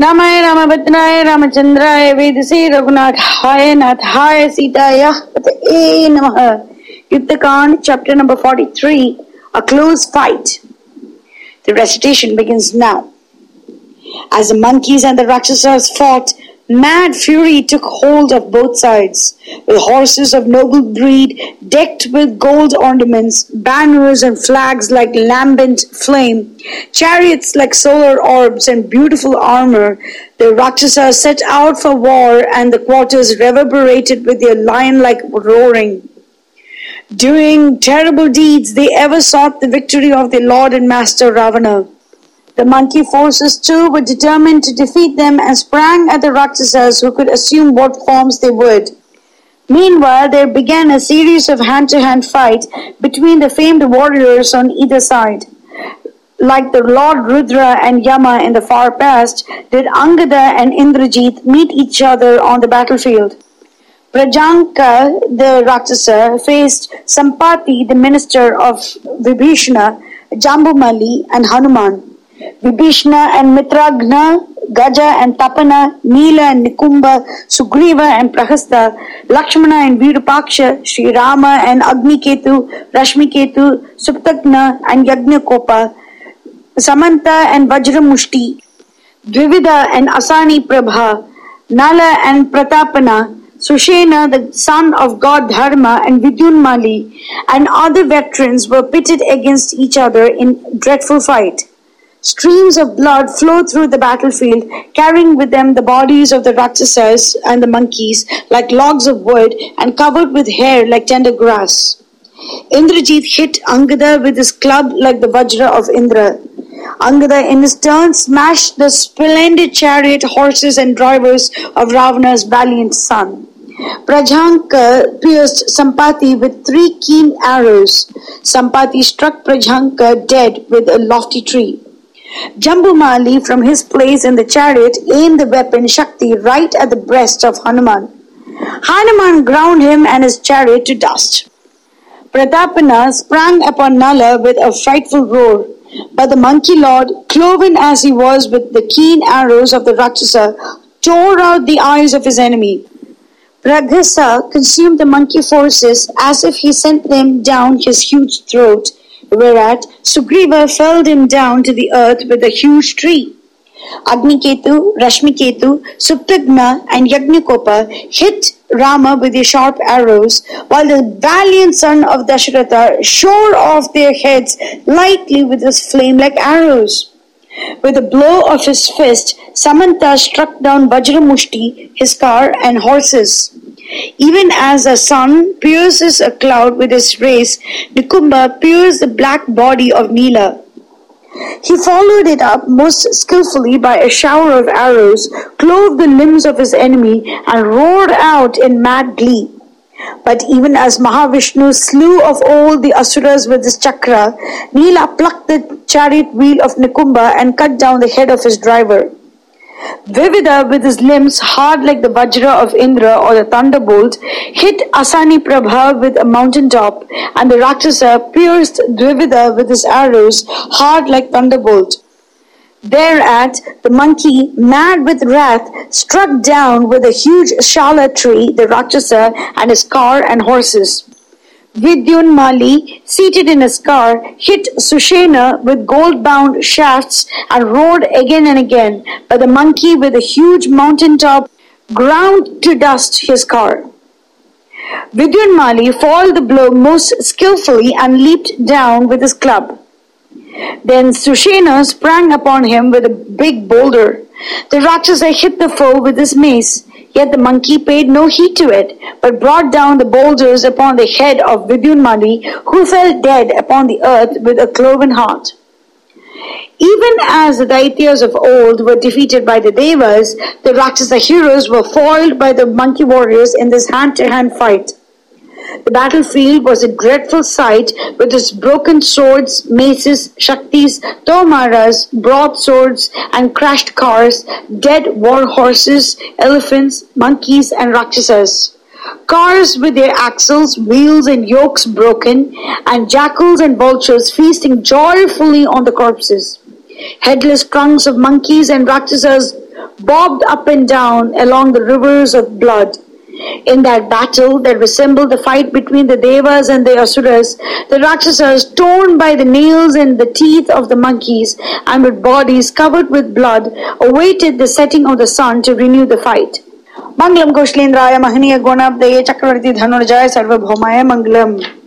रामाय रामभद्राय रामचंद्राय वेदसे रघुनाथाय नाथाय सीताय पतये नमः. Yuddha-kand, chapter number 43, a close fight. The recitation begins now. As the monkeys and the Rakshasas fought, mad fury took hold of both sides. With horses of noble breed, decked with gold ornaments, banners and flags like lambent flame, chariots like solar orbs and beautiful armor, the Rakshasas set out for war, and the quarters reverberated with their lion-like roaring. Doing terrible deeds, they ever sought the victory of their lord and master Ravana. The monkey forces too were determined to defeat them and sprang at the Rakshasas, who could assume what forms they would. Meanwhile, there began a series of hand-to-hand fight between the famed warriors on either side. Like the Lord Rudra and Yama in the far past, did Angada and Indrajit meet each other on the battlefield. Prajanka, the Rakshasa, faced Sampati, the minister of Vibhishana, Jambumali and Hanuman. Vibhishana and Mitragna, Gaja and Tapana, Neela and Nikumba, Sugriva and Prahasta, Lakshmana and Virupaksha, Sri Rama and Agniketu, Rashmiketu, Suptagna and Yagnakopa, Samanta and Vajramushti, Dvivida and Asani Prabha, Nala and Pratapana, Sushena, the son of god Dharma, and Vidyunmali and other veterans were pitted against each other in dreadful fight. Streams of blood flowed through the battlefield, carrying with them the bodies of the Rakshasas and the monkeys like logs of wood and covered with hair like tender grass. Indrajit hit Angada with his club like the Vajra of Indra. Angada in his turn smashed the splendid chariot, horses and drivers of Ravana's valiant son. Prajanka pierced Sampati with 3 keen arrows. Sampati struck Prajanka dead with a lofty tree. Jambumali from his place in the chariot aimed the weapon Shakti right at the breast of Hanuman. Hanuman ground him and his chariot to dust. Pratapana sprang upon Nala with a frightful roar, but the monkey lord, cloven as he was with the keen arrows of the Rakshasa, tore out the eyes of his enemy. Praghasa consumed the monkey forces as if he sent them down his huge throat, whereat Sugriva felled him down to the earth with a huge tree. Agniketu, Rashmiketu, Suptagna and Yagnakopa hit Rama with their sharp arrows, while the valiant son of Dasharatha shore off their heads lightly with his flame-like arrows. With a blow of his fist, Samanta struck down Vajramushti, his car and horses. Even as the sun pierces a cloud with his rays, Nikumba pierced the black body of Neela. He followed it up most skillfully by a shower of arrows, clove the limbs of his enemy, and roared out in mad glee. But even as Mahavishnu slew of all the Asuras with his chakra, Neela plucked the chariot wheel of Nikumba and cut down the head of his driver. Dvivida, with his limbs hard like the Vajra of Indra or the thunderbolt, hit Asani Prabha with a mountain top, and the Rakshasa pierced Dvivida with his arrows hard like thunderbolt. Thereat, the monkey, mad with wrath, struck down with a huge shala tree the Rakshasa and his car and horses. Vidyunmali, seated in his car, hit Sushena with gold-bound shafts and roared again and again, but the monkey with a huge mountain top ground to dust his car. Vidyunmali foiled the blow most skillfully and leaped down with his club. Then Sushena sprang upon him with a big boulder. The Rakshasa hit the foe with his mace, yet the monkey paid no heed to it, but brought down the boulders upon the head of Vidyunmali, who fell dead upon the earth with a cloven heart. Even as the Daityas of old were defeated by the Devas, the Rakshasa heroes were foiled by the monkey warriors in this hand-to-hand fight. The battlefield was a dreadful sight, with its broken swords, maces, shaktis, tomaras, broadswords, and crashed cars, dead war horses, elephants, monkeys, and rakshasas. Cars with their axles, wheels, and yokes broken, and jackals and vultures feasting joyfully on the corpses. Headless trunks of monkeys and rakshasas bobbed up and down along the rivers of blood. In that battle that resembled the fight between the Devas and the Asuras, the Rakshasas, torn by the nails and the teeth of the monkeys and with bodies covered with blood, awaited the setting of the sun to renew the fight. Mangalam Koshlendraya Mahaniya Gunabdaya Chakravarti Dhanurjaya Sarvabhaumaya Mangalam.